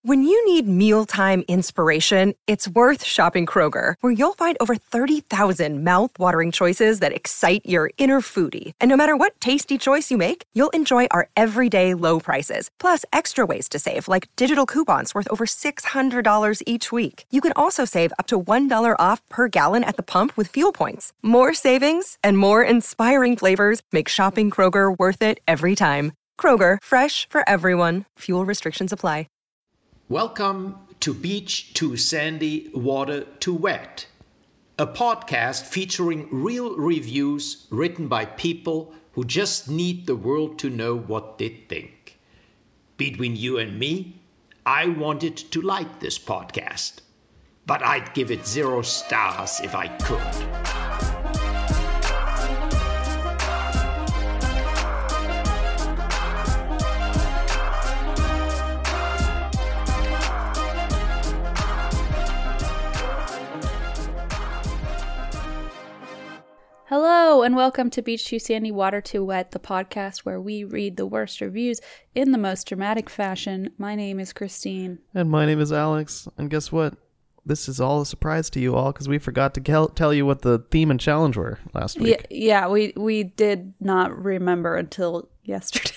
When you need mealtime inspiration, it's worth shopping Kroger, where you'll find over 30,000 mouth-watering choices that excite your inner foodie. And no matter what tasty choice you make, you'll enjoy our everyday low prices, plus extra ways to save, like digital coupons worth over $600 each week. You can also save up to $1 off per gallon at the pump with fuel points. More savings and more inspiring flavors make shopping Kroger worth it every time. Kroger, fresh for everyone. Fuel restrictions apply. Welcome to Beach Too Sandy, Water Too Wet, a podcast featuring real reviews written by people who just need the world to know what they think. Between you and me, I wanted to like this podcast, but I'd give it 0 stars if I could. Hello, and welcome to Beach Too Sandy, Water Too Wet, the podcast where we read the worst reviews in the most dramatic fashion. My name is Christine. And my name is Alex. And guess what? This is all a surprise to you all because we forgot to tell you what the theme and challenge were last week. Yeah, we did not remember until yesterday.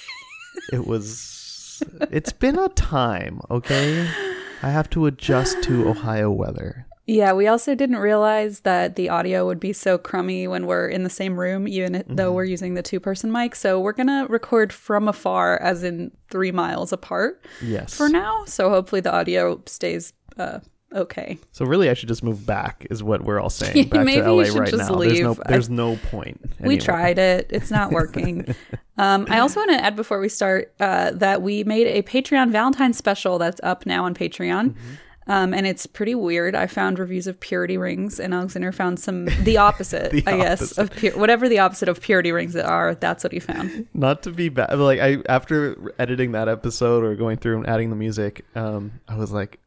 It's been a time, okay? I have to adjust to Ohio weather. Yeah, we also didn't realize that the audio would be so crummy when we're in the same room, even though we're using the 2-person mic. So we're going to record from afar, as in 3 miles apart. Yes. For now. So hopefully the audio stays okay. So really I should just move back, is what we're all saying. Back Maybe to LA you should right just now. leave. There's no point. Anyway. We tried it. It's not working. I also want to add before we start that we made a Patreon Valentine's special that's up now on Patreon. And it's pretty weird. I found reviews of purity rings, and Alexander found the opposite, I guess, of whatever the opposite of purity rings are. That's what he found. Not to be bad, but after editing that episode or going through and adding the music, I was like,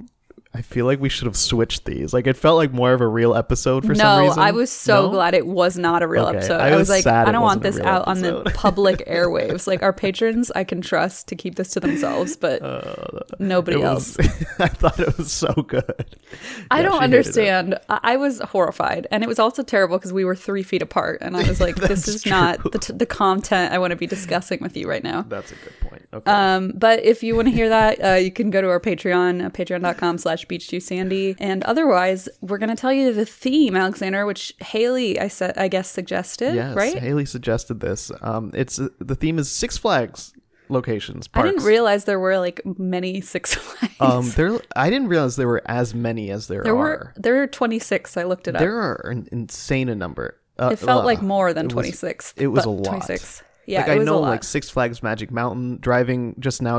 I feel like we should have switched these. Like, it felt like more of a real episode for some reason. No, I was so glad it was not a real episode. I was like, I don't want this out on the public airwaves. Like, our patrons, I can trust to keep this to themselves, but nobody else. I thought it was so good. I don't understand. I was horrified. And it was also terrible because we were 3 feet apart. And I was like, this is not the content I want to be discussing with you right now. That's a good point. Okay. But if you want to hear that, you can go to our Patreon, patreon.com/BeachTooSandy. And otherwise, we're going to tell you the theme, Alexander, which Haley, I guess, suggested, yes, right? Haley suggested this. The theme is Six Flags locations, parks. I didn't realize there were like many Six Flags. I didn't realize there were as many as there are. There are 26. I looked it up. There are an insane number. It felt like more than 26. It was a lot. 26. Yeah, like, I know, like Six Flags Magic Mountain. Driving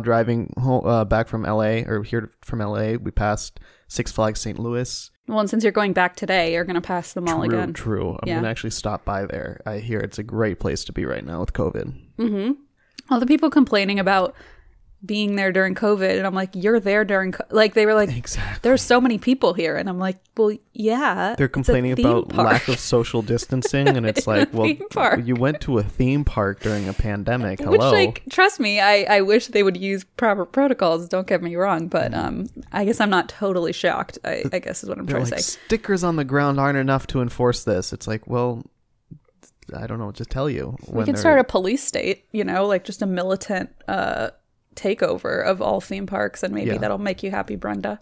home, back from LA, or here from LA, we passed Six Flags St. Louis. Well, and since you're going back today, you're going to pass them all again. True. I'm going to actually stop by there. I hear it's a great place to be right now with COVID. Mm-hmm. All the people complaining about being there during COVID, and I'm like, you're there during like they were like, exactly. There's so many people here, and I'm like, well, yeah. They're complaining about lack of social distancing, and it's like, well, you went to a theme park during a pandemic. Hello. Which, like, trust me, I wish they would use proper protocols. Don't get me wrong, but I guess I'm not totally shocked. I guess is what I'm trying to say. Stickers on the ground aren't enough to enforce this. It's like, well, I don't know what to tell you. We can start a police state, like just a militant takeover of all theme parks, and maybe that'll make you happy, Brenda.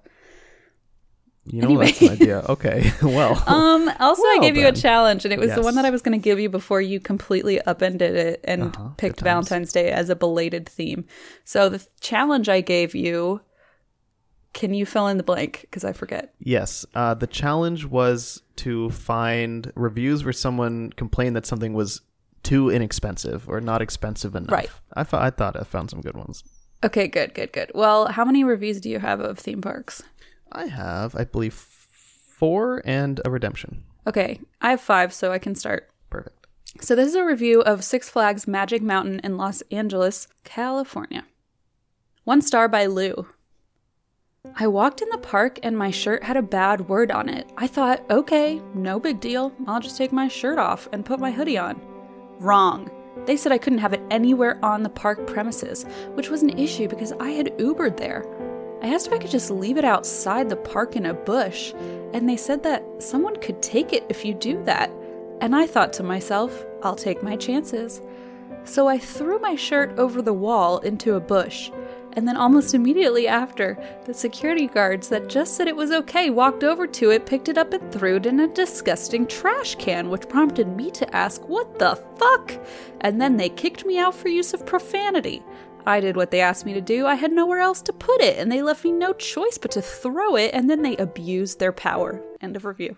Anyway. That's an idea. Okay. Well. Also, I gave you a challenge, and it was the one that I was going to give you before you completely upended it and picked Valentine's Day as a belated theme. So the challenge I gave you, can you fill in the blank? Because I forget. Yes. The challenge was to find reviews where someone complained that something was too inexpensive or not expensive enough. Right. I thought I found some good ones. Okay, good. Well, how many reviews do you have of theme parks? I have, I believe, 4 and a redemption. Okay, I have 5, so I can start. Perfect. So this is a review of Six Flags Magic Mountain in Los Angeles, California. 1 star by Lou. I walked in the park and my shirt had a bad word on it. I thought, okay, no big deal. I'll just take my shirt off and put my hoodie on. Wrong. They said I couldn't have it anywhere on the park premises, which was an issue because I had Ubered there. I asked if I could just leave it outside the park in a bush, and they said that someone could take it if you do that. And I thought to myself, I'll take my chances. So I threw my shirt over the wall into a bush, and then almost immediately after, the security guards that just said it was okay walked over to it, picked it up, and threw it in a disgusting trash can, which prompted me to ask, what the fuck? And then they kicked me out for use of profanity. I did what they asked me to do. I had nowhere else to put it, and they left me no choice but to throw it, and then they abused their power. End of review.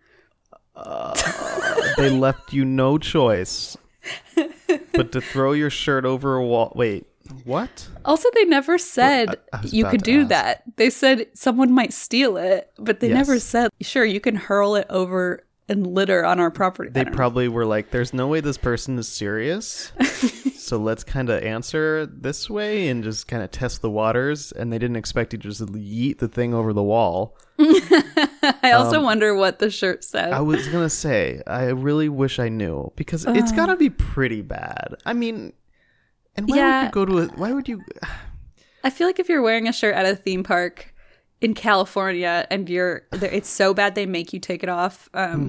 They left you no choice but to throw your shirt over a wall. Wait, what? Also, they never said you could do ask. that. They said someone might steal it, but they never said, sure, you can hurl it over and litter on our property. They probably were like, there's no way this person is serious, so let's kind of answer this way and just kind of test the waters. And they didn't expect you to just yeet the thing over the wall. I also wonder what the shirt said. I was going to say, I really wish I knew, because it's got to be pretty bad. I mean, and why would you go to why would you? I feel like if you're wearing a shirt at a theme park in California and it's so bad they make you take it off,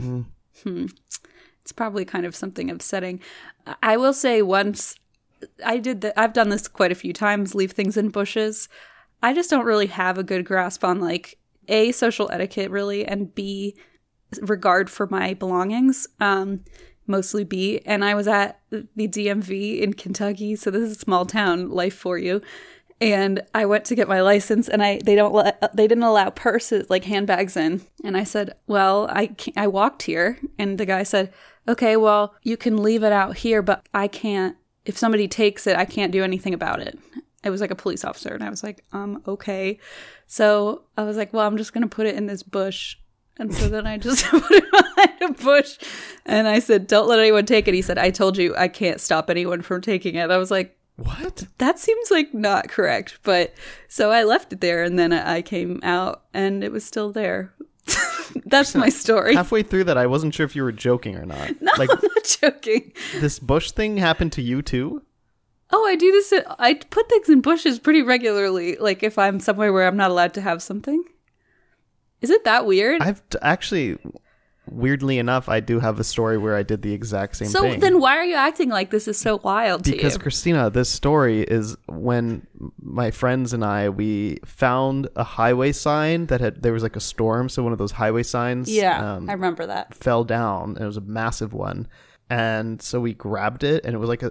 it's probably kind of something upsetting. I will say once I've done this quite a few times, leave things in bushes. I just don't really have a good grasp on like A, social etiquette really, and B, regard for my belongings. Mostly B. And I was at the DMV in Kentucky, so this is a small town life for you. And I went to get my license, and they didn't allow purses, like handbags, in. And I said, well, I walked here, and the guy said, okay, well, you can leave it out here, but I can't. If somebody takes it, I can't do anything about it. It was like a police officer, and I was like, okay. So I was like, well, I'm just gonna put it in this bush. And so then I just put it behind a bush, and I said, don't let anyone take it. He said, I told you I can't stop anyone from taking it. I was like, what? That seems like not correct. But so I left it there, and then I came out, and it was still there. That's my story. Halfway through that, I wasn't sure if you were joking or not. No, I'm not joking. This bush thing happened to you too? Oh, I do this. I put things in bushes pretty regularly, like if I'm somewhere where I'm not allowed to have something. Is it that weird? Actually, weirdly enough, I do have a story where I did the exact same thing. So then why are you acting like this is so wild to you? Because, Christina, this story is when my friends and we found a highway sign there was like a storm. So one of those highway signs. Yeah, I remember that. Fell down. And it was a massive one. And so we grabbed it, and it was like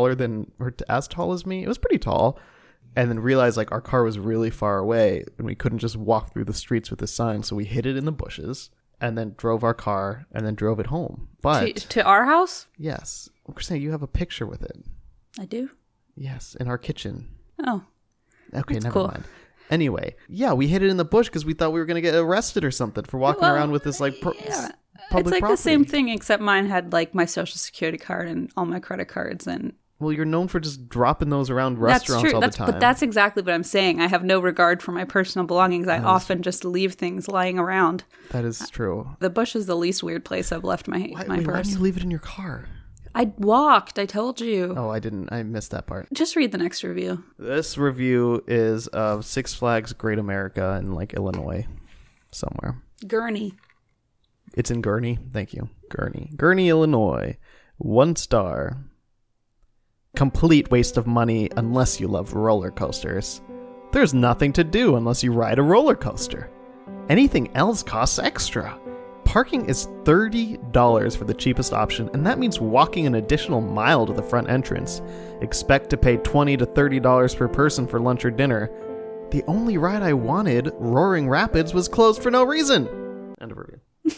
as tall as me. It was pretty tall. And then realized like our car was really far away, and we couldn't just walk through the streets with this sign. So we hid it in the bushes, and then drove our car, and then drove it home. But to our house? Yes. Well, Christina, you have a picture with it. I do? Yes, in our kitchen. Oh. Okay, That's never cool. mind. Anyway, yeah, we hid it in the bush because we thought we were going to get arrested or something for walking around with this like public it's like property. the same thing, except mine had like my social security card and all my credit cards. And well, you're known for just dropping those around restaurants all the time. But that's exactly what I'm saying. I have no regard for my personal belongings. I often just leave things lying around. That is true. The bush is the least weird place I've left my Why purse. didn't you leave it in your car? I walked. I told you. Oh, I didn't. I missed that part. Just read the next review. This review is of Six Flags Great America in like Illinois somewhere. Gurney. It's in Gurney. Thank you. Gurney, Illinois. 1 star. Complete waste of money unless you love roller coasters. There's nothing to do unless you ride a roller coaster. Anything else costs extra. Parking is $30 for the cheapest option, and that means walking an additional mile to the front entrance. Expect to pay $20 to $30 per person for lunch or dinner. The only ride I wanted, Roaring Rapids, was closed for no reason. End of review.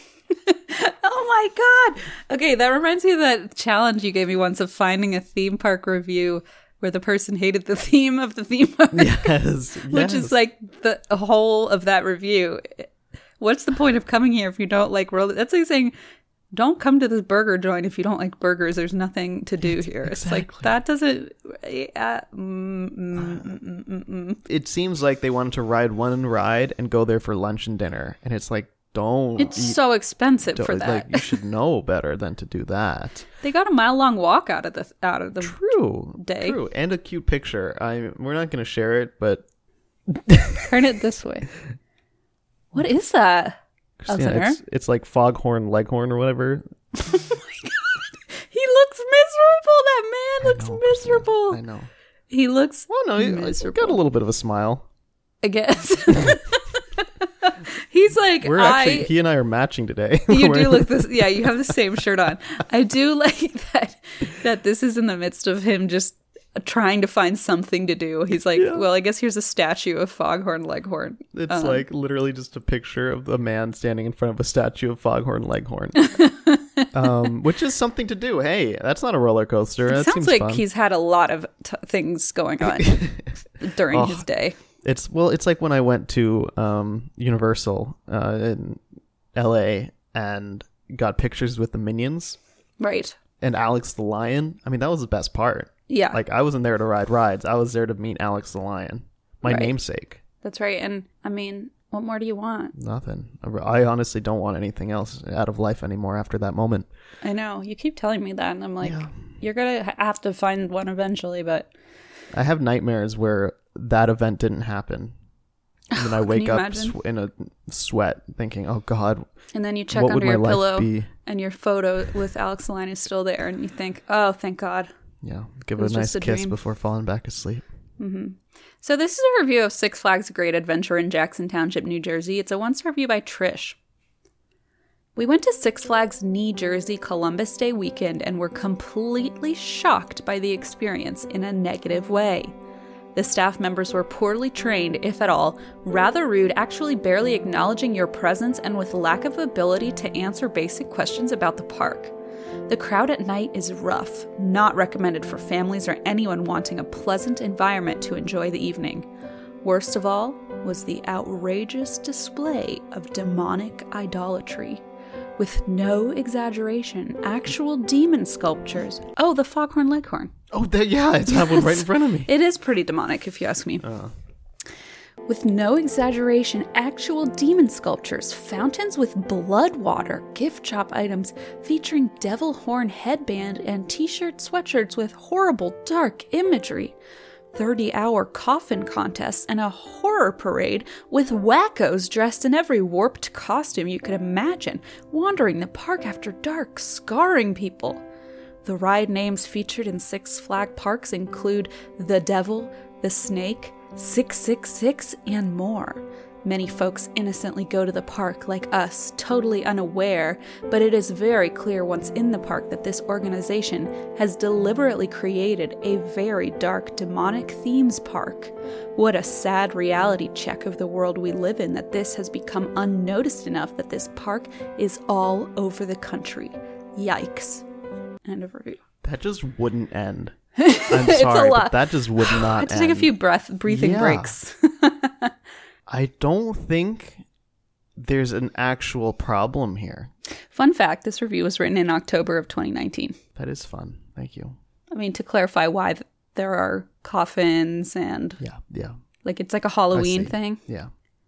Oh my god. Okay, that reminds me of that challenge you gave me once of finding a theme park review where the person hated the theme of the theme park. Yes. Which is like the whole of that review. What's the point of coming here if you don't like roller? That's like saying, don't come to this burger joint if you don't like burgers. There's nothing to do here. It's like, that doesn't... It seems like they wanted to ride one ride and go there for lunch and dinner. And it's like, don't... It's so expensive for that. Like, you should know better than to do that. They got a mile-long walk out of the True. day. True. And a cute picture. We're not going to share it, but Turn it this way. What is that? Christina, it's like foghorn leghorn or whatever. Oh my god. He looks miserable. That man looks miserable. I know. He looks He's got a little bit of a smile. I guess. He's like, he and I are matching today. You do look this. Yeah, you have the same shirt on. I do like that this is in the midst of him just trying to find something to do. He's like, well, I guess here's a statue of Foghorn Leghorn. It's like literally just a picture of a man standing in front of a statue of Foghorn Leghorn. Which is something to do. Hey, that's not a roller coaster. It that sounds seems like fun. he's had a lot of things going on during his day. It's like when I went to Universal in LA and got pictures with the Minions. Right. And Alex the Lion. I mean, that was the best part. Yeah. Like, I wasn't there to ride rides. I was there to meet Alex the Lion. My namesake. That's right. And, I mean, what more do you want? Nothing. I honestly don't want anything else out of life anymore after that moment. I know. You keep telling me that, and I'm like, you're going to have to find one eventually, but... I have nightmares where that event didn't happen. And then I wake up in a sweat thinking, oh, God. And then you check under your pillow, and your photo with Alex the Lion is still there, and you think, oh, thank God. Yeah, give it a nice kiss before falling back asleep. Mm-hmm. So this is a review of Six Flags Great Adventure in Jackson Township, New Jersey. It's a one-star review by Trish. We went to Six Flags New Jersey Columbus Day weekend and were completely shocked by the experience in a negative way. The staff members were poorly trained, if at all, rather rude, actually barely acknowledging your presence, and with lack of ability to answer basic questions about the park. The crowd at night is rough, not recommended for families or anyone wanting a pleasant environment to enjoy the evening. Worst of all was the outrageous display of demonic idolatry. With no exaggeration, actual demon sculptures. Oh, the Foghorn Leghorn. Oh, it's have one right in front of me. It is pretty demonic, if you ask me. With no exaggeration, actual demon sculptures, fountains with blood water, gift shop items featuring devil horn headband and t-shirt sweatshirts with horrible dark imagery, 30-hour coffin contests, and a horror parade with wackos dressed in every warped costume you could imagine, wandering the park after dark, scarring people. The ride names featured in Six Flag parks include The Devil, The Snake, 666, and more. Many folks innocently go to the park like us, totally unaware, but it is very clear once in the park that this organization has deliberately created a very dark demonic themes park. What a sad reality check of the world we live in that this has become unnoticed enough that this park is all over the country. Yikes. End of review. That just wouldn't end. I'm sorry, but that just would not I had to take a few breathing breaks. I don't think there's an actual problem here. Fun fact, this review was written in October of 2019. That is fun. Thank you. I mean, to clarify why there are coffins and... Yeah. Like, it's like a Halloween thing. Yeah.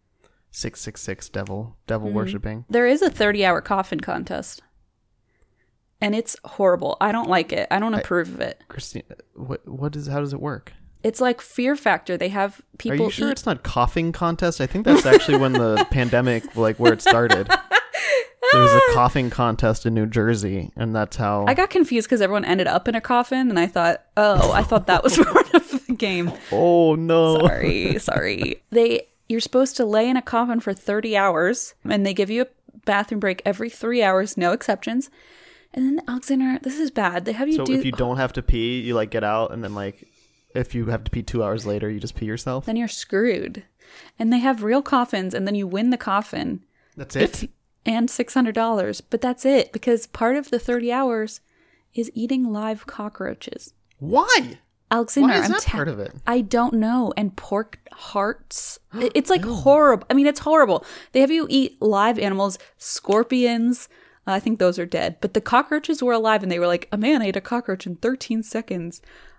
666 devil worshipping. There is a 30-hour coffin contest. And it's horrible. I don't like it. I don't approve of it. Christine, how does it work? It's like Fear Factor. They have people. Are you sure it's not coughing contest? I think that's actually when the pandemic, like where it started. There was a coughing contest in New Jersey, and that's how... I got confused because everyone ended up in a coffin, and I thought that was part of the game. Oh, no. Sorry. You're supposed to lay in a coffin for 30 hours, and they give you a bathroom break every 3 hours, no exceptions. And then, Alexander, this is bad. They have you So if you don't have to pee, you like get out, and then like... If you have to pee 2 hours later, you just pee yourself? Then you're screwed. And they have real coffins, and then you win the coffin. That's it? And $600. But that's it, because part of the 30 hours is eating live cockroaches. Why? Alexander, why is that part of it? I don't know. And pork hearts. It's like horrible. I mean, it's horrible. They have you eat live animals, scorpions. I think those are dead. But the cockroaches were alive, and they were like, a man ate a cockroach in 13 seconds.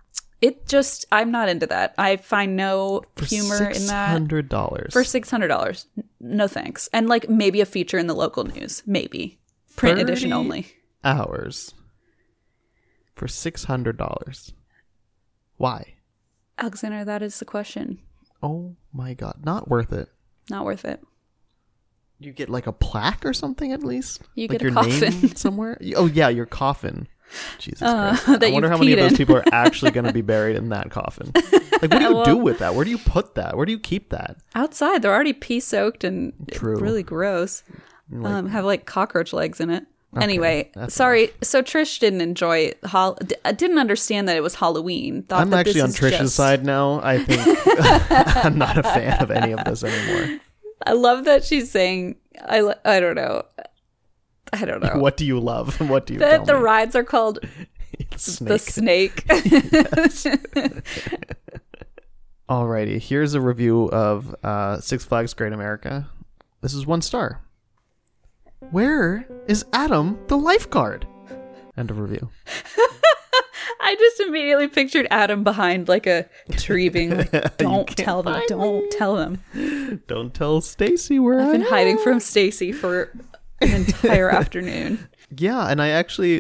I'm not into that. I find no humor in that. $600. For $600. No thanks. And like maybe a feature in the local news. Maybe. Print edition only. Hours. For $600. Why? Alexander, that is the question. Oh my god, not worth it. Not worth it. You get like a plaque or something at least? You like get a your coffin. name somewhere? Oh yeah, your coffin. Jesus Christ. That I wonder you how many of peed those in. people are actually going to be buried in that coffin. Like, what do you do with that? Where do you put that? Where do you keep that? Outside, they're already pee soaked and True. really gross. Have like cockroach legs in it. Anyway, that's sorry. So Trish didn't enjoy didn't understand that it was Halloween. Thought I'm that actually on this is Trish's just- side now. I think I'm not a fan of any of this anymore. I love that she's saying. I don't know. I don't know. What do you love? What do you That tell the me? rides are called the Snake. Alrighty, here's a review of Six Flags Great America. This is 1 star. Where is Adam the lifeguard? End of review. I just immediately pictured Adam behind like a tree being like, don't tell them, don't tell them. Don't tell Stacy where I've been I hiding am. from Stacy for an entire afternoon. Yeah, and I actually,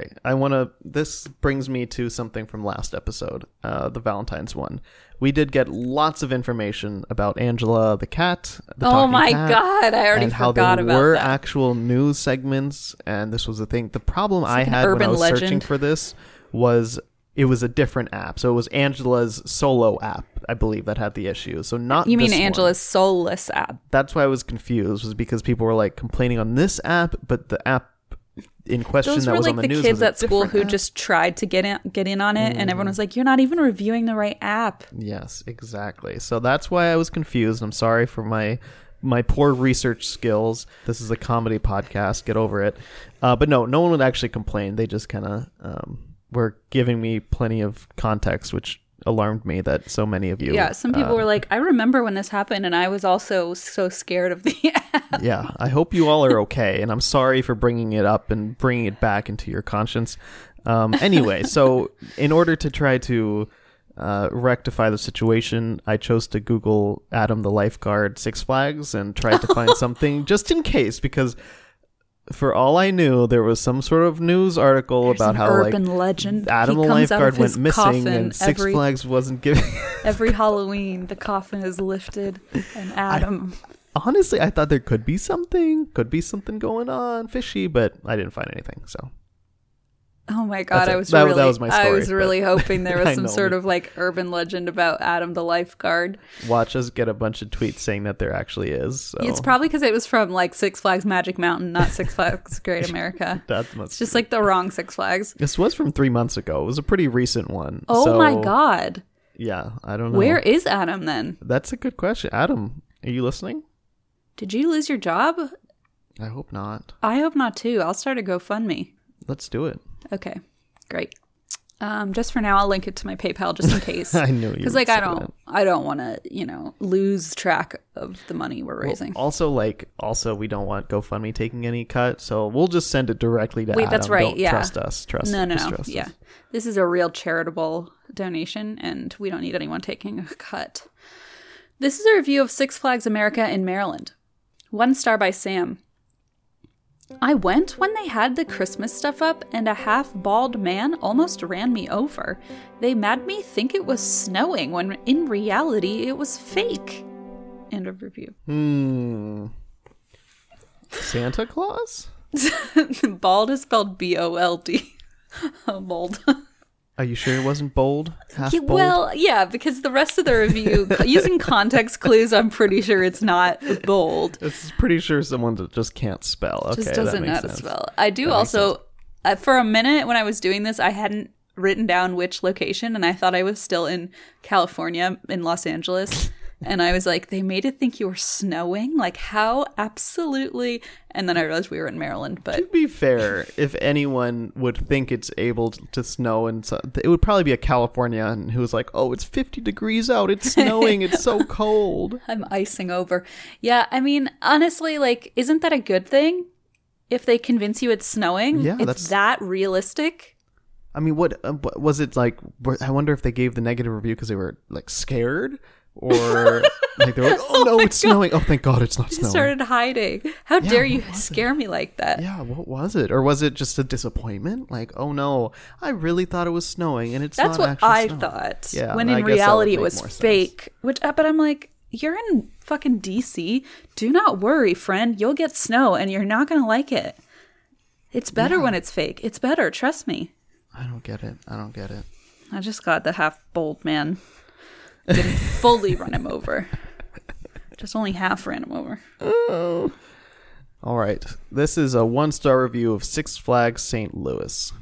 this brings me to something from last episode, the Valentine's one. We did get lots of information about Angela the cat, the Oh talking my cat, God, I already and how forgot there about were that. actual news segments, and this was the thing. The problem I like an had when I urban was searching legend. for this was it was a different app. So it was Angela's solo app, I believe, that had the issue. So not You mean this one. Angela's soulless app? That's why I was confused, was because people were like complaining on this app, but the app in question Those that were was like on the the news kids was a at school different who app. just tried to get in on it, and everyone was like, "You're not even reviewing the right app." Yes, exactly. So that's why I was confused. I'm sorry for my poor research skills. This is a comedy podcast. Get over it. But no one would actually complain. They just kind of were giving me plenty of context, which alarmed me that so many of you. Yeah, some people were like, "I remember when this happened, and I was also so scared of the app." Yeah, I hope you all are okay, and I'm sorry for bringing it up and bringing it back into your conscience. Anyway, so in order to try to rectify the situation, I chose to Google Adam the lifeguard Six Flags and tried to find something just in case, because for all I knew, there was some sort of news article There's about an how urban like legend. Adam He the comes out lifeguard of went his missing coffin and Six every- Flags wasn't giving. Every Halloween, the coffin is lifted, and Adam. Honestly, I thought there could be something going on fishy, but I didn't find anything. So Oh my God! That's it. I was That really, was my I story, was really but- hoping there I was some know. sort of like urban legend about Adam the lifeguard. watch us get a bunch of tweets saying that there actually is. So It's probably because it was from like Six Flags Magic Mountain, not Six Flags Great America. that must It's just like the wrong Six Flags. This was from 3 months ago. It was a pretty recent one. Oh So, my God! Yeah, I don't know. Where is Adam then? That's a good question. Adam, are you listening? Did you lose your job? I hope not. I hope not too. I'll start a GoFundMe. Let's do it. Okay, great. Just for now, I'll link it to my PayPal just in case. I knew you Because would like say that. I don't want to lose track of the money we're raising. Also, we don't want GoFundMe taking any cut, so we'll just send it directly to Wait, Adam. that's right, Don't yeah. Trust us. No. Trust Yeah. us. This is a real charitable donation, and we don't need anyone taking a cut. This is a review of Six Flags America in Maryland. 1 star by Sam. I went when they had the Christmas stuff up, and a half-bald man almost ran me over. They made me think it was snowing, when in reality it was fake. End of review. Santa Claus? Bald is spelled B-O-L-D. Bold. Are you sure it wasn't bold? Half bold? Well, yeah, because the rest of the review, using context clues, I'm pretty sure it's not bold. This is pretty sure someone that just can't spell. Okay, Just that doesn't know makes how to sense. spell. I do also, for a minute when I was doing this, I hadn't written down which location, and I thought I was still in California, in Los Angeles. And I was like, they made it think you were snowing? Like, how? Absolutely. And then I realized we were in Maryland, but To be fair, if anyone would think it's able to snow, and so, it would probably be a Californian who was like, "Oh, it's 50 degrees out. It's snowing. It's so cold." I'm icing over. Yeah, I mean, honestly, like, isn't that a good thing? If they convince you it's snowing, Yeah, it's that's- that realistic. I mean, what was it like? I wonder if they gave the negative review because they were like scared, or like they're like, oh no, it's snowing. Oh, thank God it's not You snowing. started hiding. How dare you scare me like that? Yeah, what was it? Or was it just a disappointment? Like, oh no, I really thought it was snowing and it's That's not what actually I snowing. thought. Yeah, when I in guess that would reality it make was more sense. fake. But I'm like, you're in fucking DC. Do not worry, friend. You'll get snow and you're not gonna like it. It's better when it's fake. It's better. Trust me. I don't get it. I just got the half bold man. Didn't fully run him over. Just only half ran him over. All right. This is a 1-star review of Six Flags St. Louis.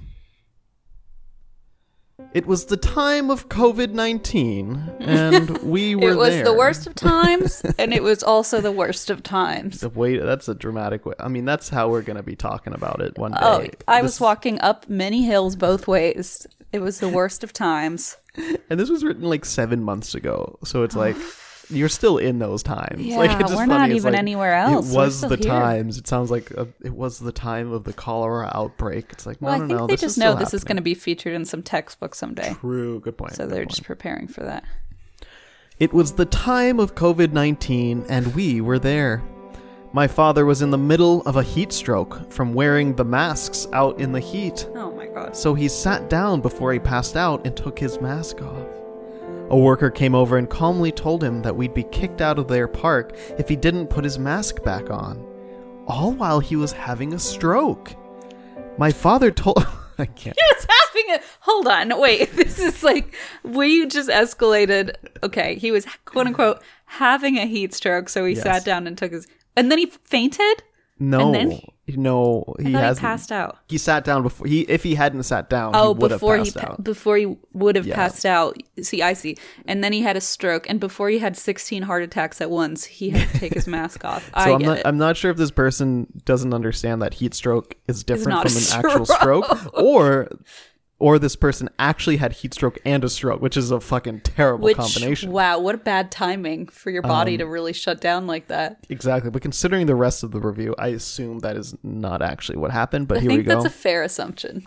It was the time of COVID-19, and we were there. It was the worst of times, and it was also the worst of times. Wait, that's a dramatic way. I mean, that's how we're going to be talking about it one day. Oh, I was walking up many hills both ways. It was the worst of times. And this was written like 7 months ago, so it's like you're still in those times. Yeah, like, it's just we're funny. not It's even like, anywhere else. It We're was still the here. times. It sounds like it was the time of the cholera outbreak. It's like, no, Well, I no, think no. they this just is know still this is going to happening. be featured in some textbook someday. True. Good point. So good they're point. just preparing for that. It was the time of COVID-19, and we were there. My father was in the middle of a heat stroke from wearing the masks out in the heat. Oh my god. So he sat down before he passed out and took his mask off. A worker came over and calmly told him that we'd be kicked out of their park if he didn't put his mask back on. All while he was having a stroke. My father told... I can't. It's having a... Hold on. Wait. This is like... We just escalated... Okay. He was, quote unquote, having a heat stroke. So he Yes. sat down and took his... And then he fainted? No. And then no, I he thought hasn't. he passed out. He sat down before... If he hadn't sat down, Oh, he would have before passed out. before he would have Yeah. passed out. See, I see. And then he had a stroke. And before he had 16 heart attacks at once, he had to take his mask off. So I'm I'm not sure if this person doesn't understand that heat stroke is different not from a an actual stroke, or this person actually had heat stroke and a stroke, which is a fucking terrible combination. Wow, what a bad timing for your body to really shut down like that. Exactly, but considering the rest of the review, I assume that is not actually what happened. But I here we think go. that's a fair assumption.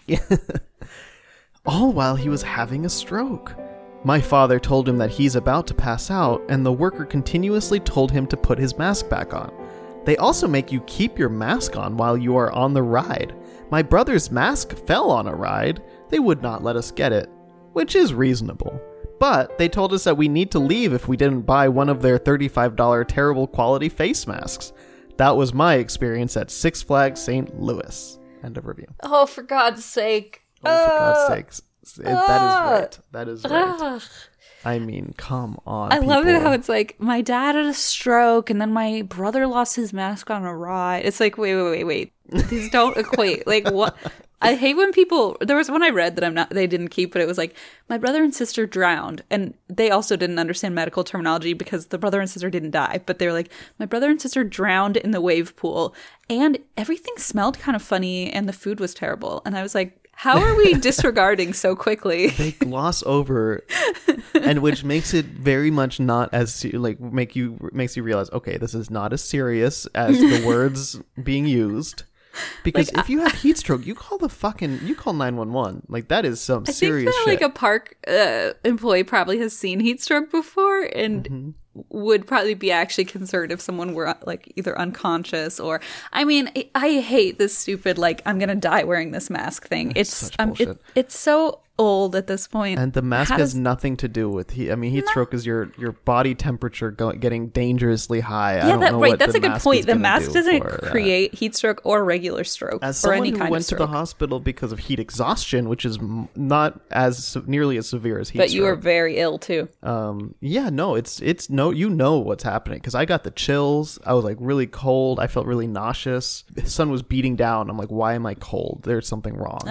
All while he was having a stroke. My father told him that he's about to pass out, and the worker continuously told him to put his mask back on. They also make you keep your mask on while you are on the ride. My brother's mask fell on a ride. They would not let us get it, which is reasonable. But they told us that we need to leave if we didn't buy one of their $35 terrible quality face masks. That was my experience at Six Flags St. Louis. End of review. Oh, for God's sake. Oh, for God's sakes. That is right. That is right. I mean, come on. I love it people. how it's like, my dad had a stroke and then my brother lost his mask on a ride. It's like, wait. These don't equate. Like, what? I hate when people, there was one I read that they didn't keep, but it was like, my brother and sister drowned. And they also didn't understand medical terminology because the brother and sister didn't die. But they were like, my brother and sister drowned in the wave pool. And everything smelled kind of funny and the food was terrible. And I was like, how are we disregarding so quickly? They gloss over, and which makes it very much not as makes you realize, okay, this is not as serious as the words being used. Because if you have heat stroke, you call 911. Like, that is some serious I think that, shit. like, a park employee probably has seen heat stroke before and would probably be actually concerned if someone were, like, either unconscious or... I mean, I hate this stupid, like, I'm gonna die wearing this mask thing. Such bullshit. It's so old at this point. And the mask has nothing to do with heat. I mean, heat stroke is your body temperature getting dangerously high. I don't know what that's the a good mask point. is The gonna mask do doesn't for that. create heat stroke or regular stroke As or someone any who kind went of to stroke. the hospital because of heat exhaustion, which is nearly as severe as heat But stroke. you were very ill too. Yeah, no, it's no, you know what's happening, because I got the chills. I was like really cold. I felt really nauseous. The sun was beating down. I'm like, why am I cold? There's something wrong.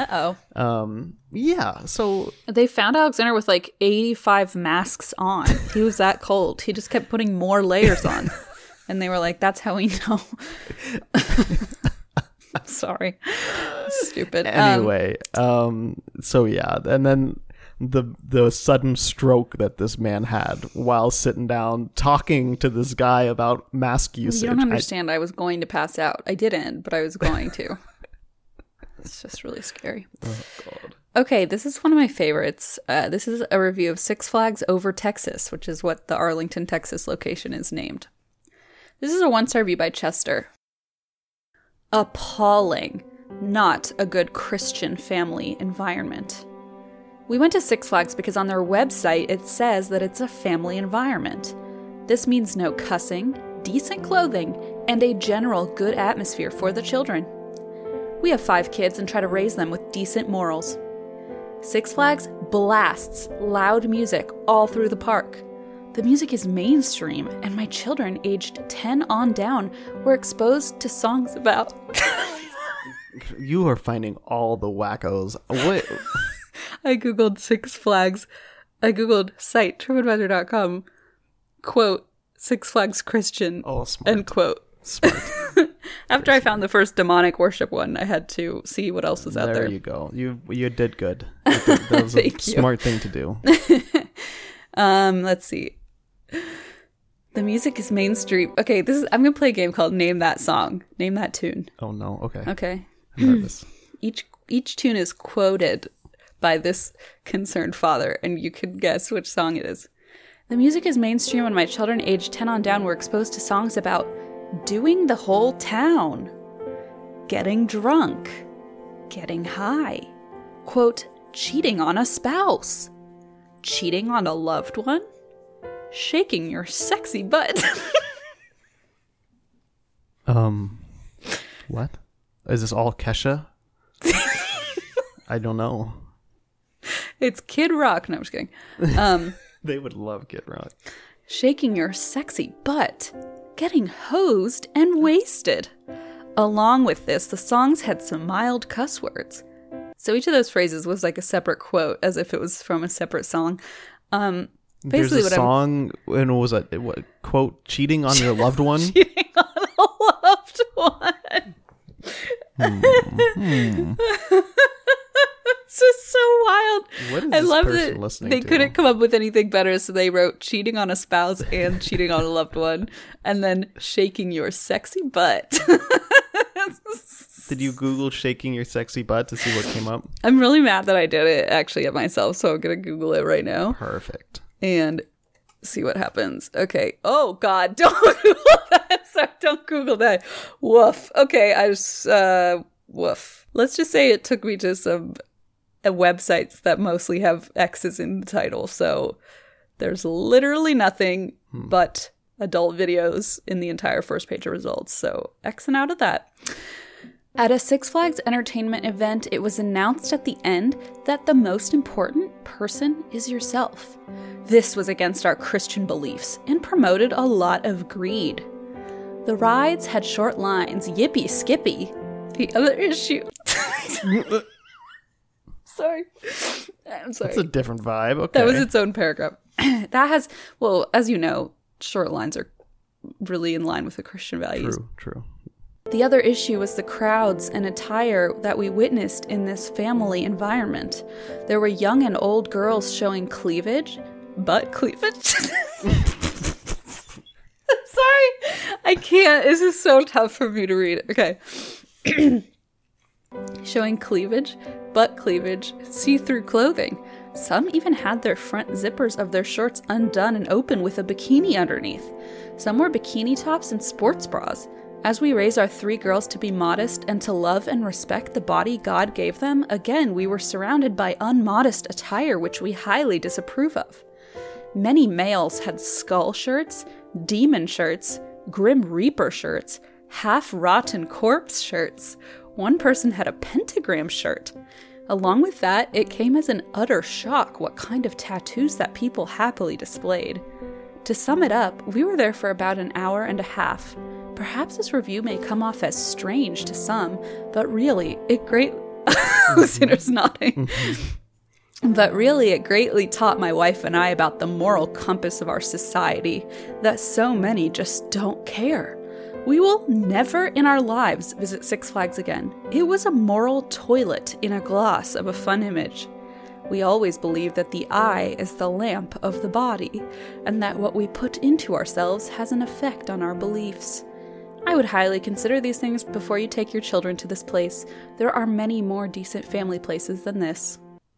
Yeah, so They found Alexander with like 85 masks on. He was that cold. He just kept putting more layers on. And they were like, that's how we know. I'm sorry. Stupid. anyway, so yeah, and then the sudden stroke that this man had while sitting down talking to this guy about mask usage. You don't understand. I was going to pass out. I didn't, but I was going to. It's just really scary. Oh, God. Okay, this is one of my favorites. This is a review of Six Flags Over Texas, which is what the Arlington, Texas location is named. This is a 1-star review by Chester. Appalling. Not a good Christian family environment. We went to Six Flags because on their website it says that it's a family environment. This means no cussing, decent clothing, and a general good atmosphere for the children. We have 5 kids and try to raise them with decent morals. Six Flags blasts loud music all through the park. The music is mainstream, and my children aged 10 on down were exposed to songs about... You are finding all the wackos. What? I googled Six Flags. I googled site, TripAdvisor.com, quote, Six Flags Christian, Oh, smart. end quote. Smart. After I found the first demonic worship one, I had to see what else was out there. There you go. You did good. That was a smart thing to do. Let's see. The music is mainstream. Okay, I'm gonna play a game called Name That Song. Name that tune. Oh no. Okay. Okay. I'm nervous. Each tune is quoted by this concerned father, and you can guess which song it is. The music is mainstream, and my children aged 10 on down were exposed to songs about doing the whole town, getting drunk, getting high, quote, cheating on a spouse, cheating on a loved one, shaking your sexy butt. What? Is this all Kesha? I don't know. It's Kid Rock. No, I'm just kidding. They would love Kid Rock. Shaking your sexy butt, getting hosed and wasted. Along with this, the songs had some mild cuss words. So each of those phrases was like a separate quote, as if it was from a separate song. There's a song, and it was what quote, cheating on your loved one? Cheating on a loved one. It's just so wild. What is I this love person that listening they to? couldn't come up with anything better, so they wrote cheating on a spouse and cheating on a loved one, and then shaking your sexy butt. Did you Google shaking your sexy butt to see what came up? I'm really mad that I did it actually at myself, so I'm gonna Google it right now Perfect. and see what happens. Okay. Oh God, don't Google that. Sorry, don't Google that. Woof. Okay, I just woof. Let's just say it took me to some websites that mostly have X's in the title, so there's literally nothing but adult videos in the entire first page of results. So Xing out of that. At a Six Flags entertainment event, it was announced at the end that the most important person is yourself. This was against our Christian beliefs and promoted a lot of greed. The rides had short lines, yippee skippy. The other issue... Sorry. I'm sorry. That's a different vibe. Okay. That was its own paragraph. That has, well, as you know, short lines are really in line with the Christian values. True. The other issue was the crowds and attire that we witnessed in this family environment. There were young and old girls showing cleavage, butt cleavage. I'm sorry. I can't. This is so tough for me to read. Okay. Showing cleavage, butt cleavage, see-through clothing. Some even had their front zippers of their shorts undone and open with a bikini underneath. Some wore bikini tops and sports bras. As we raise our 3 girls to be modest and to love and respect the body God gave them, again, we were surrounded by unmodest attire which we highly disapprove of. Many males had skull shirts, demon shirts, Grim Reaper shirts, half-rotten corpse shirts. One person had a pentagram shirt. Along with that, it came as an utter shock what kind of tattoos that people happily displayed. To sum it up, we were there for about an hour and a half. Perhaps this review may come off as strange to some, but really, it listeners nodding. But really, it greatly taught my wife and I about the moral compass of our society, that so many just don't care. We will never in our lives visit Six Flags again. It was a moral toilet in a gloss of a fun image. We always believe that the eye is the lamp of the body, and that what we put into ourselves has an effect on our beliefs. I would highly consider these things before you take your children to this place. There are many more decent family places than this.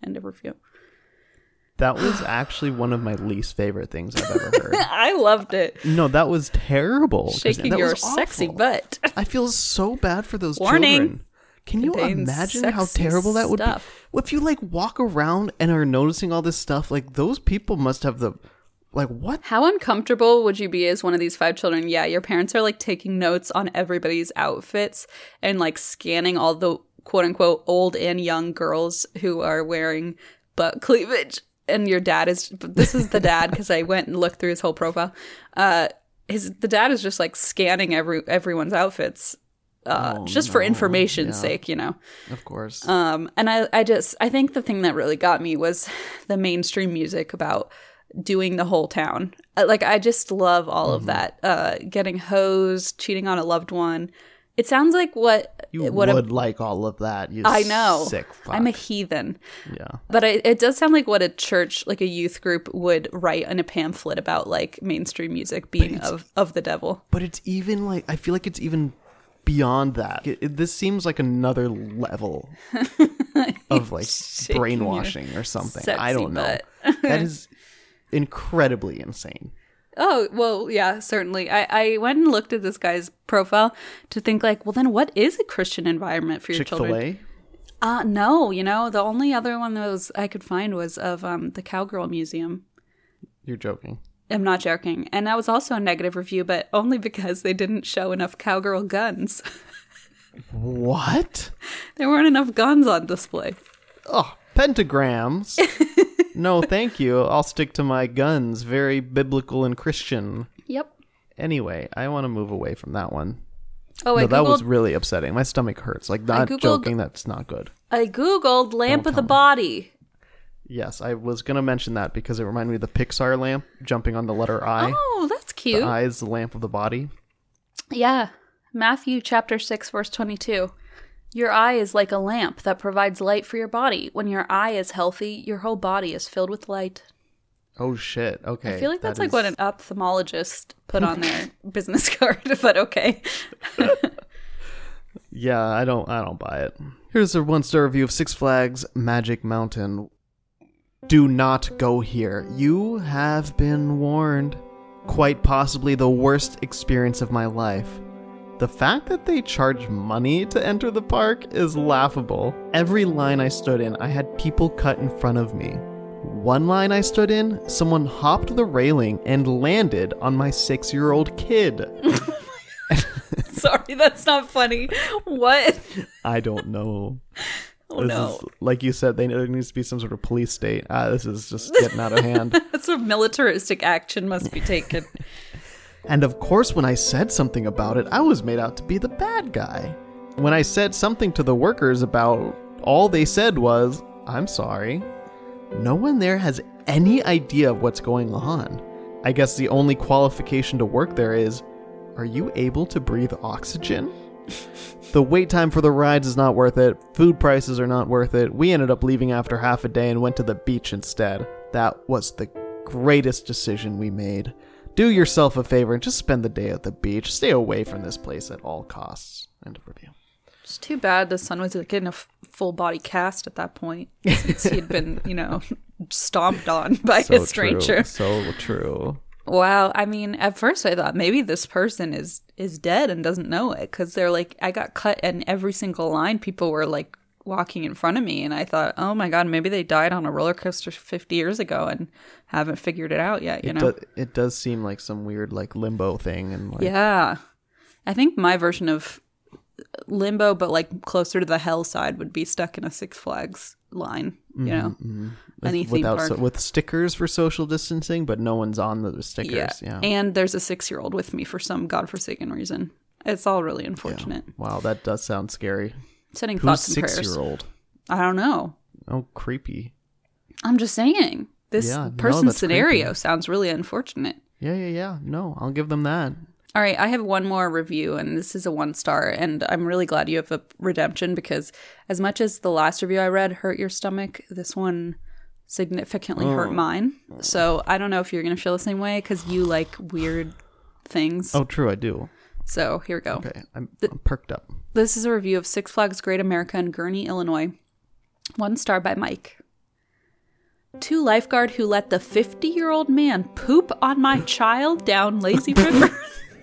End of review. That was actually one of my least favorite things I've ever heard. I loved it. No, that was terrible. Shaking that your was sexy awful. butt. I feel so bad for those Warning. children. Can you Contains imagine how sexy terrible that would stuff. be? If you like walk around and are noticing all this stuff, like those people must have the like what? How uncomfortable would you be as one of these 5 children? Yeah, your parents are like taking notes on everybody's outfits and like scanning all the quote unquote old and young girls who are wearing butt cleavage. And your dad is, this is the dad because I went and looked through his whole profile. The dad is just like scanning everyone's outfits just for information's sake, you know. Of course. And I think the thing that really got me was the mainstream music about doing the whole town. Like, I just love all of that. Getting hosed, cheating on a loved one. It sounds like what you would like all of that. You I know. Sick fuck. I'm a heathen. Yeah. But it does sound like what a church, like a youth group, would write in a pamphlet about like mainstream music being of the devil. But it's even like, I feel like it's even beyond that. This seems like another level of like brainwashing or something. I don't know. That is incredibly insane. Oh, well, yeah, certainly. I went and looked at this guy's profile to think like, well, then what is a Christian environment for your children? Chick-fil-A? No, you know, the only other one that was I could find was of the Cowgirl Museum. You're joking. I'm not joking. And that was also a negative review, but only because they didn't show enough cowgirl guns. What? There weren't enough guns on display. Oh, pentagrams. No, thank you. I'll stick to my guns. Very biblical and Christian. Yep. Anyway, I want to move away from that one. Oh, no, that was really upsetting. My stomach hurts. Like, not joking, that's not good. I Googled lamp of the body. Yes, I was going to mention that because it reminded me of the Pixar lamp jumping on the letter I. Oh, that's cute. The eye is the lamp of the body. Yeah. Matthew chapter 6, verse 22. Your eye is like a lamp that provides light for your body. When your eye is healthy, your whole body is filled with light. Oh, shit. Okay. I feel like that's like what an ophthalmologist put on their business card, but okay. Yeah, I don't buy it. Here's a 1-star review of Six Flags Magic Mountain. Do not go here. You have been warned. Quite possibly the worst experience of my life. The fact that they charge money to enter the park is laughable. Every line I stood in, I had people cut in front of me. One line I stood in, someone hopped the railing and landed on my 6-year-old kid. Sorry, that's not funny. What? I don't know. Oh, no. Like you said, there needs to be some sort of police state. This is just getting out of hand. Some militaristic action must be taken. And of course, when I said something about it, I was made out to be the bad guy. When I said something to the workers about, all they said was, "I'm sorry." No one there has any idea of what's going on. I guess the only qualification to work there is, are you able to breathe oxygen? The wait time for the rides is not worth it. Food prices are not worth it. We ended up leaving after half a day and went to the beach instead. That was the greatest decision we made. Do yourself a favor and just spend the day at the beach. Stay away from this place at all costs. End of review. It's too bad the son was getting a full body cast at that point, since he'd been, stomped on by a stranger. True. So true. Wow. I mean, at first I thought maybe this person is dead and doesn't know it, because they're like, I got cut in every single line. People were like walking in front of me, and I thought, oh my God, maybe they died on a roller coaster 50 years ago and haven't figured it out yet, It does seem like some weird like limbo thing. And yeah. I think my version of limbo, but like closer to the hell side, would be stuck in a Six Flags line, any theme park. With stickers for social distancing, but no one's on the stickers. Yeah. And there's a 6-year-old with me for some godforsaken reason. It's all really unfortunate. Yeah. Wow, that does sound scary. Sending Who's thoughts and prayers. 6-year-old? I don't know. Oh, creepy. I'm just saying. This person's scenario creepy. sounds really unfortunate. Yeah. No, I'll give them that. All right, I have one more review, and this is a 1-star, and I'm really glad you have a redemption, because as much as the last review I read hurt your stomach, this one significantly hurt mine. So I don't know if you're going to feel the same way, because you like weird things. Oh, true, I do. So here we go. Okay, I'm perked up. This is a review of Six Flags Great America in Gurnee, Illinois. 1 star by Mike. To lifeguard who let the 50-year-old man poop on my child down lazy river.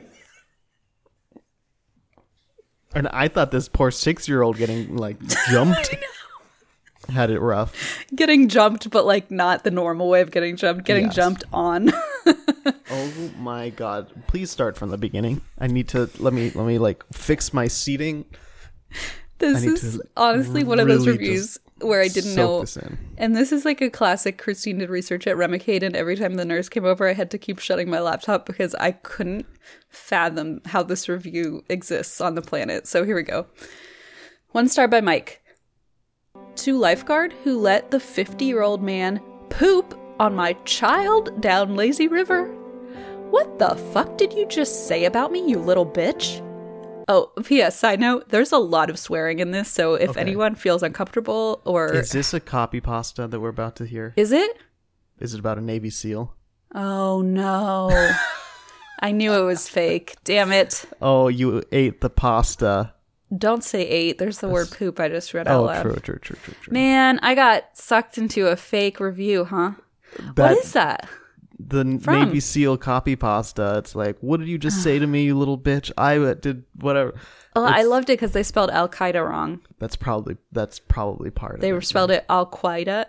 And I thought this poor 6-year-old getting like jumped had it rough. Getting jumped, but like not the normal way of getting jumped. Getting Yes. jumped on. Oh my god! Please start from the beginning. I need to let me like fix my seating. This need is to honestly one of those really reviews where I didn't soak know. this in. And this is like a classic Christine did research at Remicade, and every time the nurse came over, I had to keep shutting my laptop because I couldn't fathom how this review exists on the planet. So here we go. 1 star by Mike. To lifeguard who let the 50-year-old man poop on my child down lazy river. What the fuck did you just say about me, you little bitch? Oh, P.S. Side note, there's a lot of swearing in this, so if Okay. anyone feels uncomfortable or... Is this a copy pasta that we're about to hear? Is it? Is it about a Navy SEAL? Oh, no. I knew it was fake. Damn it. Oh, you ate the pasta. Don't say 8. There's the word poop I just read out Oh, loud. true. Man, I got sucked into a fake review, huh? What That- is that? The From? Navy SEAL copy pasta. It's like, what did you just say to me, you little bitch? I did whatever. Oh, I loved it because they spelled Al Qaeda wrong. That's probably part of They it. spelled it Al Qaeda.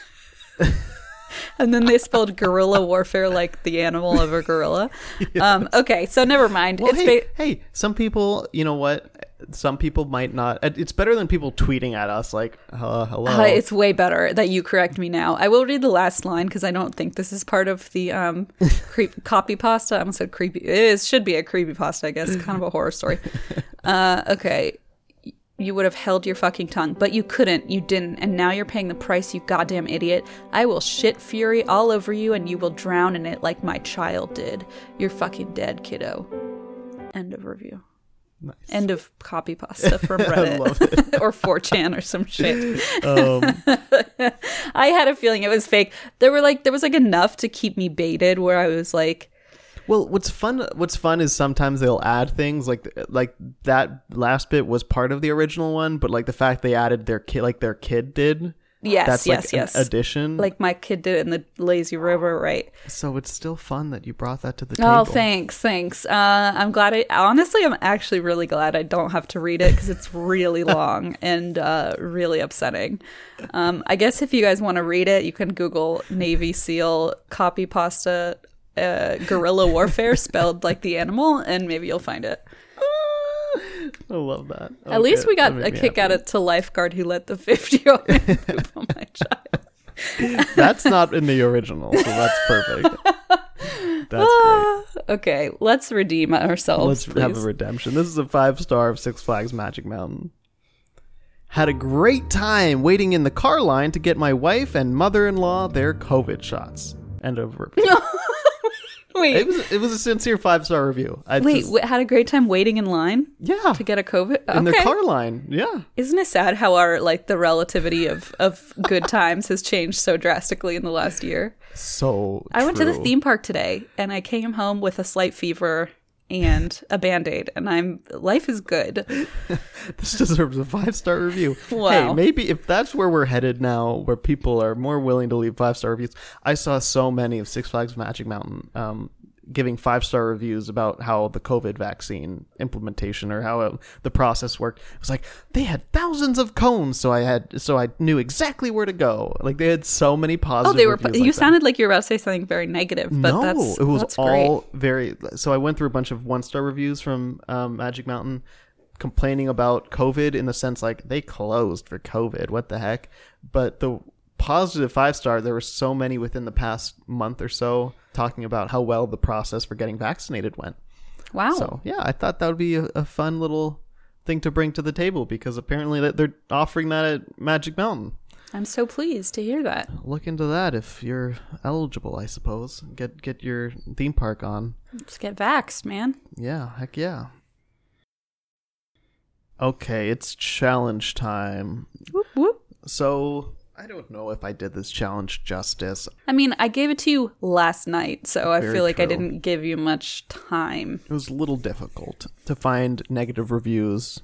And then they spelled guerrilla warfare like the animal of a gorilla. Okay, so never mind. Well, It's hey, some people, you know what? Some people might not. It's better than people tweeting at us like, hello. It's way better that you correct me now. I will read the last line because I don't think this is part of the copy pasta. I almost said creepy. Should be a creepy pasta, I guess. Kind of a horror story. Okay. You would have held your fucking tongue, but you couldn't. You didn't. And now you're paying the price, you goddamn idiot. I will shit fury all over you and you will drown in it like my child did. You're fucking dead, kiddo. End of review. Nice. End of copy pasta from Reddit. I love it. Or 4chan or some shit. Um, I had a feeling it was fake. There was enough to keep me baited where I was like, well, what's fun is sometimes they'll add things like that last bit was part of the original one, but like the fact they added their kid did. yes, That's yes, like yes. an addition. Like my kid did it in the lazy river, right? So it's still fun that you brought that to the table. Oh, thanks. I'm glad I'm actually really glad I don't have to read it because it's really long and really upsetting. I guess if you guys want to read it, you can Google Navy SEAL copy pasta guerrilla warfare spelled like the animal, and maybe you'll find it. I love that. At least we got a kick out of to lifeguard who let the 50-year-old man poop on my child. That's not in the original, so that's perfect. That's great. Okay, let's redeem ourselves. Let's please. have a redemption. This is a 5-star of Six Flags Magic Mountain. Had a great time waiting in the car line to get my wife and mother-in-law their COVID shots. End of review. Wait, It was a sincere 5-star review. had a great time waiting in line Yeah. to get a COVID. In the Okay. car line. Yeah. Isn't it sad how our the relativity of good times has changed so drastically in the last year? So I went to the true. theme park today and I came home with a slight fever and a Band-Aid, and life is good. This deserves a 5-star review. Wow. Hey, maybe if that's where we're headed now, where people are more willing to leave 5-star reviews. I saw so many of Six Flags Magic Mountain giving 5-star reviews about how the COVID vaccine implementation or how the process worked. It was like they had thousands of cones, so I knew exactly where to go. Like they had so many positive. Oh, they were. reviews You like that. sounded like you were about to say something very negative, but No, that's it was that's all great. very. So I went through a bunch of 1-star reviews from Magic Mountain, complaining about COVID in the sense like they closed for COVID. What the heck? But the positive 5-star, there were so many within the past month or so talking about how well the process for getting vaccinated went. Wow. So yeah, I thought that would be a fun little thing to bring to the table because apparently they're offering that at Magic Mountain. I'm so pleased to hear that. Look into that if you're eligible, I suppose. Get your theme park on. Just get vaxxed, man. Yeah, heck yeah. Okay, it's challenge time. Whoop, whoop. So, I don't know if I did this challenge justice. I mean, I gave it to you last night, so I Very feel like I true. didn't give you much time. It was a little difficult to find negative reviews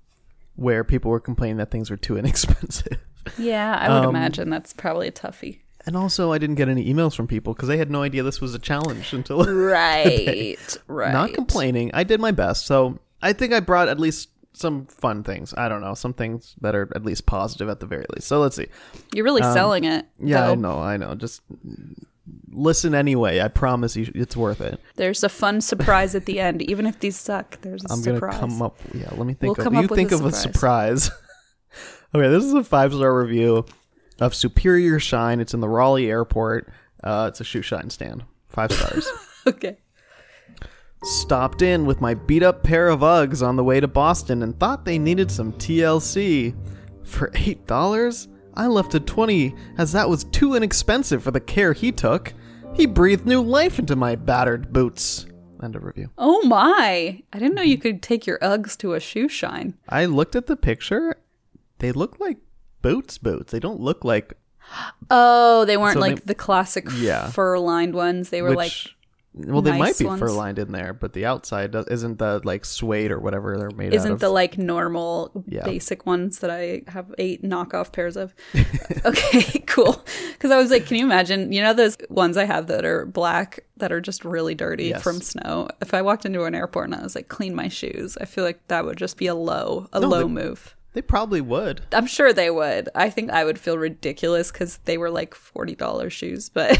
where people were complaining that things were too inexpensive. Yeah, I would imagine that's probably a toughie. And also, I didn't get any emails from people because they had no idea this was a challenge until Right. Not complaining. I did my best. So I think I brought at least some fun things. I don't know. Some things that are at least positive at the very least. So let's see. You're really selling it. Yeah, though. I know. Just listen anyway. I promise you it's worth it. There's a fun surprise at the end. Even if these suck, there's a I'm surprise. going to come up. Yeah, let me think. We'll come up with think a of a surprise. Okay, this is a 5-star review of Superior Shine. It's in the Raleigh airport. It's a shoe shine stand. 5 stars. Okay. Stopped in with my beat up pair of Uggs on the way to Boston and thought they needed some TLC. For $8, I left at $20 as that was too inexpensive for the care he took. He breathed new life into my battered boots. End of review. Oh my. I didn't know you could take your Uggs to a shoe shine. I looked at the picture. They look like boots. They don't look like... Oh, they weren't So like they- the classic Yeah. fur-lined ones. They were like... Well, they might nice be ones. fur-lined in there, but the outside isn't the like suede or whatever they're made out Isn't of. the like normal Yeah. basic ones that I have 8 knockoff pairs of. Okay, cool. Because I was like, can you imagine, you know those ones I have that are black that are just really dirty Yes. from snow? If I walked into an airport and I was like, clean my shoes, I feel like that would just be a low move. They probably would. I'm sure they would. I think I would feel ridiculous because they were like $40 shoes, but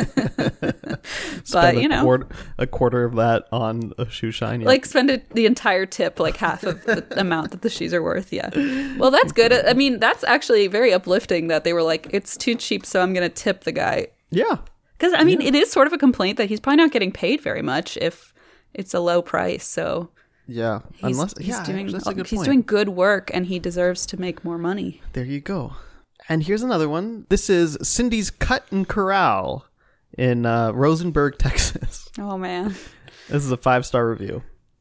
Spend you know. a quarter of that on a shoe shine. Yeah. Like spend the entire tip, like half of the amount that the shoes are worth. Yeah. Well, that's good. I mean, that's actually very uplifting that they were like, it's too cheap, so I'm going to tip the guy. Yeah. Because, I mean, it is sort of a complaint that he's probably not getting paid very much if it's a low price. So Yeah. he's that's a good he's point. doing good work and he deserves to make more money. There you go. And here's another one. This is Cindy's Cut and Corral in Rosenberg, Texas. Oh, man. This is a 5-star review.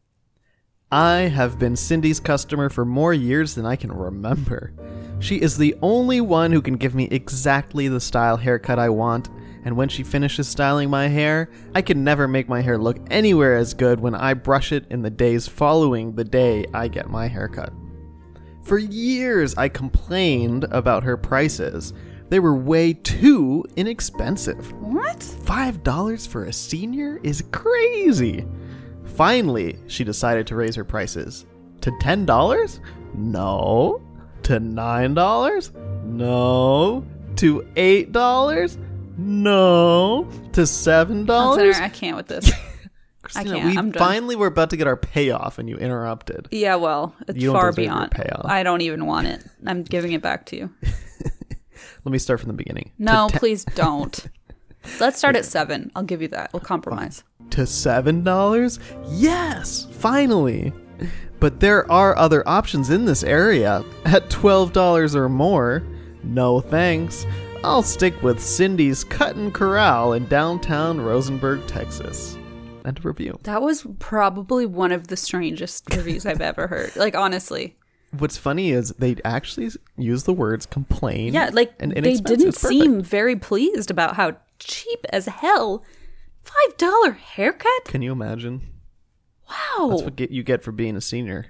I have been Cindy's customer for more years than I can remember. She is the only one who can give me exactly the style haircut I want, and when she finishes styling my hair, I can never make my hair look anywhere as good when I brush it in the days following the day I get my haircut. For years, I complained about her prices. They were way too inexpensive. What? $5 for a senior is crazy. Finally, she decided to raise her prices. To $10? No. To $9? No. To $8? No. To $7? I can't with this. Christina, can't. I'm we done. finally were about to get our payoff and you interrupted. Yeah, well, it's You don't far deserve your beyond. payoff. I don't even want it. I'm giving it back to you. Let me start from the beginning. No, please don't. Let's start at 7. I'll give you that. We'll compromise. To $7? Yes, finally. But there are other options in this area at $12 or more. No thanks. I'll stick with Cindy's Cut and Corral in downtown Rosenberg, Texas. End of review. That was probably one of the strangest reviews I've ever heard. Like, honestly. What's funny is they actually use the words complain. Yeah, like, and they inexpensive. didn't It's perfect. seem very pleased about how cheap as hell. $5 haircut? Can you imagine? Wow. That's what you get for being a senior.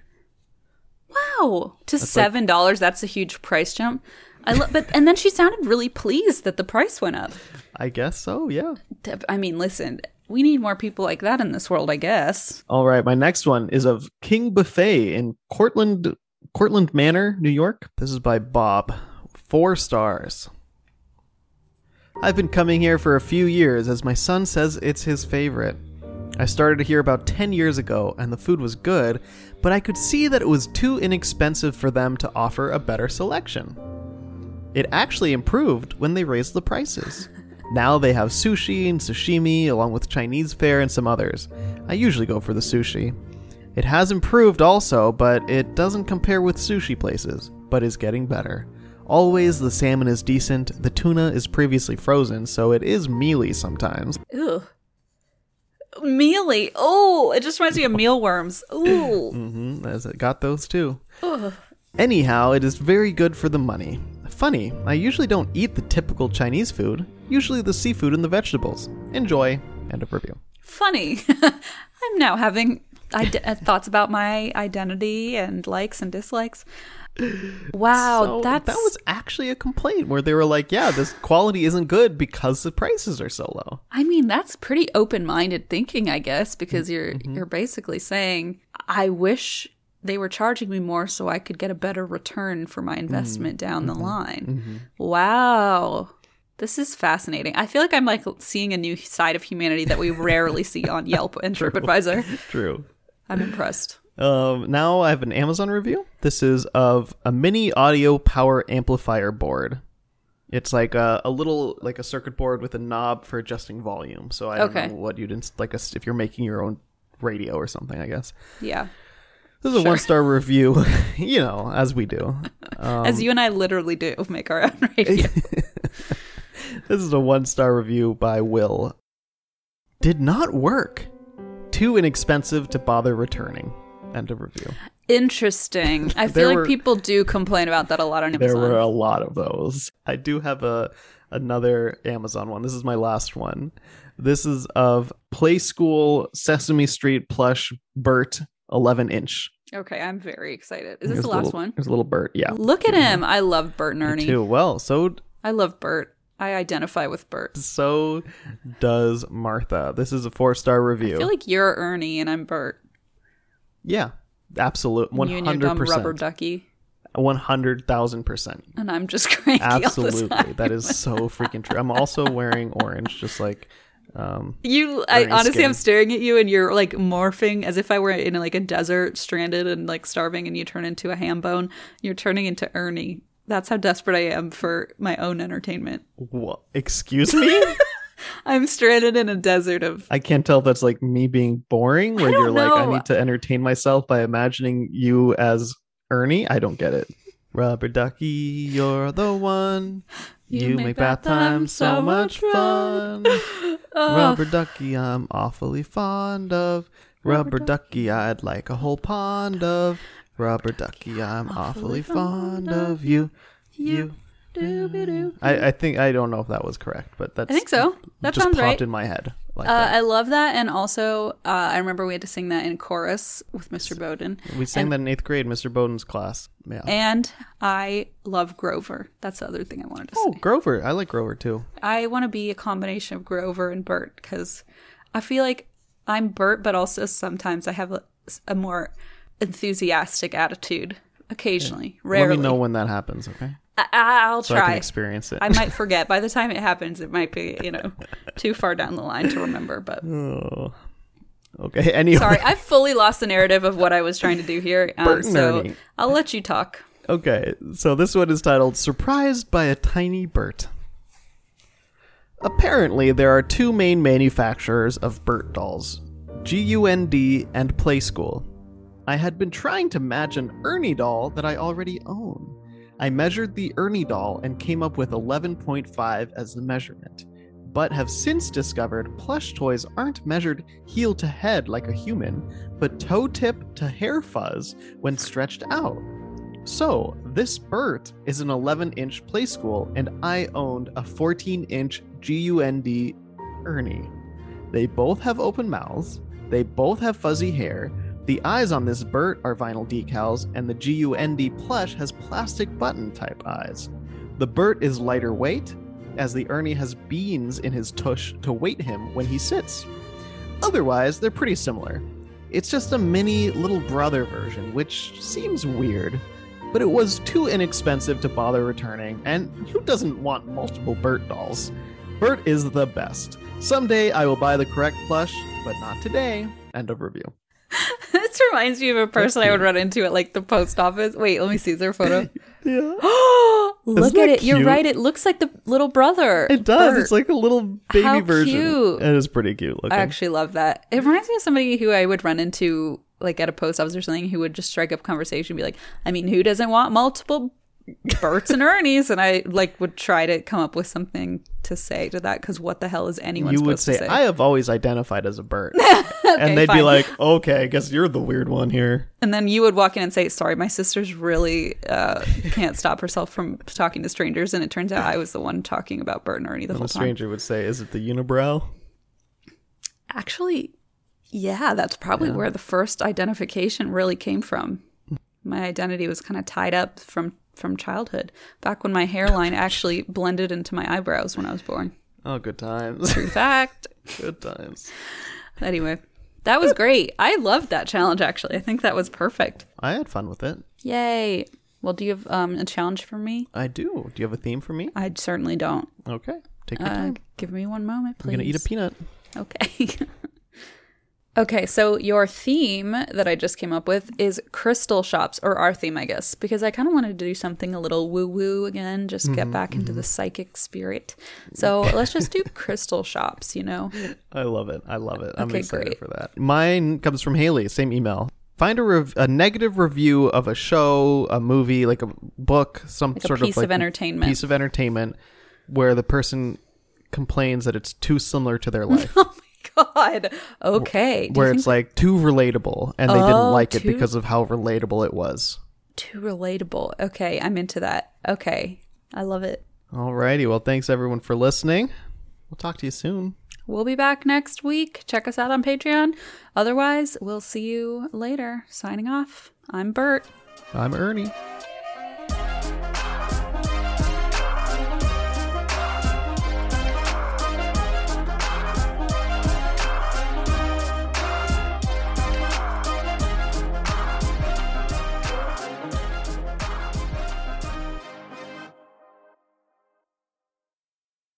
Wow. To $7, that's a huge price jump. And then she sounded really pleased that the price went up. I guess so, yeah. I mean, listen, we need more people like that in this world, I guess. All right, my next one is of King Buffet in Cortland Manor, New York. This is by Bob. 4 stars. I've been coming here for a few years as my son says it's his favorite. I started here about 10 years ago and the food was good, but I could see that it was too inexpensive for them to offer a better selection. It actually improved when they raised the prices. Now they have sushi and sashimi along with Chinese fare and some others. I usually go for the sushi. It has improved also, but it doesn't compare with sushi places, but is getting better. Always the salmon is decent, the tuna is previously frozen, so it is mealy sometimes. Ew. Mealy. Oh, it just reminds me of mealworms. Ooh. As it got those too. Ugh. Anyhow, it is very good for the money. Funny, I usually don't eat the typical Chinese food, usually the seafood and the vegetables. Enjoy. End of review. Funny. I'm now having thoughts about my identity and likes and dislikes. Wow, So that that was actually a complaint where they were like, yeah, this quality isn't good because the prices are so low. I mean, that's pretty open-minded thinking, I guess, because you're basically saying, I wish they were charging me more so I could get a better return for my investment down the line. Wow. This is fascinating. I feel like I'm like seeing a new side of humanity that we rarely see on Yelp and TripAdvisor. True. I'm impressed. Now I have an Amazon review. This is of a mini audio power amplifier board. It's like a little, like a circuit board with a knob for adjusting volume. So I don't know what you'd, if you're making your own radio or something, I guess. Yeah. This is a 1-star review, you know, as we do. As you and I literally do, make our own radio. This is a 1-star review by Will. Did not work. Too inexpensive to bother returning. End of review. Interesting. I feel like people do complain about that a lot on Amazon. There were a lot of those. I do have another Amazon one. This is my last one. This is of Play School Sesame Street plush Bert 11-inch. Okay, I'm very excited. Is this the last one? There's a little Bert, yeah. Look at him. I love Bert and Ernie. Me too. Well, so... I love Bert. I identify with Bert. So does Martha. This is a 4-star review. I feel like you're Ernie and I'm Bert. Yeah, absolutely. 100%. You and your dumb rubber ducky. 100,000%. And I'm just cranky Absolutely. all the time. That is so freaking true. I'm also wearing orange, just like... I honestly, I'm staring at you and you're like morphing as if I were in like a desert, stranded and like starving, and you turn into a ham bone. You're turning into Ernie. That's how desperate I am for my own entertainment. What? Excuse me? I'm stranded in a desert of... I can't tell if that's like me being boring, where you're like, I need to entertain myself by imagining you as Ernie. I don't get it. Rubber ducky, you're the one. You make bath time so much fun. Rubber ducky, I'm awfully fond of. Rubber ducky, I'd like a whole pond of. Rubber ducky, I'm awfully fond of you. I think, I don't know if that was correct, but that's... I think so. That just sounds popped right. in my head. Like that. I love that. And also, I remember we had to sing that in chorus with Mr. Bowden. We sang that in 8th grade, Mr. Bowden's class. Yeah. And I love Grover. That's the other thing I wanted to Oh, say. Grover. I like Grover, too. I want to be a combination of Grover and Bert, because I feel like I'm Bert, but also sometimes I have a more enthusiastic attitude. Occasionally. Rarely. Let me know when that happens, okay? I'll try. So I can experience it. I might forget. By the time it happens, it might be, too far down the line to remember. But Oh. Okay, anyway. Sorry, I fully lost the narrative of what I was trying to do here. Bert and so Ernie. I'll let you talk. Okay, so this one is titled Surprised by a Tiny Bert. Apparently, there are two main manufacturers of Bert dolls, GUND and Play School. I had been trying to match an Ernie doll that I already own. I measured the Ernie doll and came up with 11.5 as the measurement, but have since discovered plush toys aren't measured heel to head like a human, but toe tip to hair fuzz when stretched out. So, this Bert is an 11-inch Play School, and I owned a 14-inch GUND Ernie. They both have open mouths, they both have fuzzy hair. The eyes on this Bert are vinyl decals, and the GUND plush has plastic button type eyes. The Bert is lighter weight, as the Ernie has beans in his tush to weight him when he sits. Otherwise, they're pretty similar. It's just a mini little brother version, which seems weird, but it was too inexpensive to bother returning, and who doesn't want multiple Bert dolls? Bert is the best. Someday I will buy the correct plush, but not today. End of review. This reminds me of a person I would run into at like the post office. Wait, let me see. Is there a photo? Yeah. Look at it. You're right. It looks like the little brother. It does. Bert. It's like a little baby How version. cute. It is pretty cute looking. I actually love that. It reminds me of somebody who I would run into like at a post office or something who would just strike up conversation and be like, I mean, who doesn't want multiple Berts and Ernies? And I like would try to come up with something to say to that, because what the hell is anyone You supposed would to say, say? I have always identified as a Bert. And they'd be fine. like, okay, I guess you're the weird one here. And then you would walk in and say, sorry, my sister's really can't stop herself from talking to strangers. And it turns out I was the one talking about Bert and Ernie the And whole the time. stranger would say, is it the unibrow? Actually, yeah, that's probably where the first identification really came from. My identity was kind of tied up from childhood, back when my hairline actually blended into my eyebrows when I was born. Oh, good times. True fact. Good times. Anyway, that was great. I loved that challenge, actually. I think that was perfect. I had fun with it. Yay. Well, do you have a challenge for me? I do. Do you have a theme for me? I certainly don't. Okay. Take your time. Give me one moment, please. I'm going to eat a peanut. Okay. Okay, so your theme that I just came up with is crystal shops, or our theme, I guess, because I kind of wanted to do something a little woo-woo again, just get back into the psychic spirit. So let's just do crystal shops, you know? I love it. I love it. I'm Okay, excited great. for that. Mine comes from Haley, same email. Find a negative review of a show, a movie, like a book, some Like sort a piece of of entertainment. piece of entertainment where the person complains that it's too similar to their life. Oh my God. Okay. Where it's like too relatable and they didn't like it too- because of how relatable it was. Too relatable. Okay, I'm into that. Okay, I love it. Alrighty, well, thanks everyone for listening. We'll talk to you soon. We'll be back next week. Check us out on Patreon. Otherwise, we'll see you later. Signing off. I'm Bert. I'm Ernie.